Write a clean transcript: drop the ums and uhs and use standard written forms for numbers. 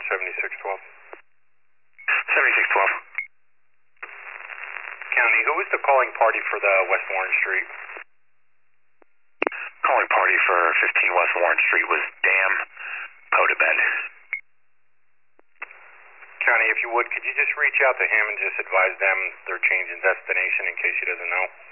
7612. 7612. County, who was the calling party for the West Warren Street? Calling party for 15 West Warren Street was Dan Podebed. County, if you would, could you just reach out to him and just advise them their change in destination in case he doesn't know?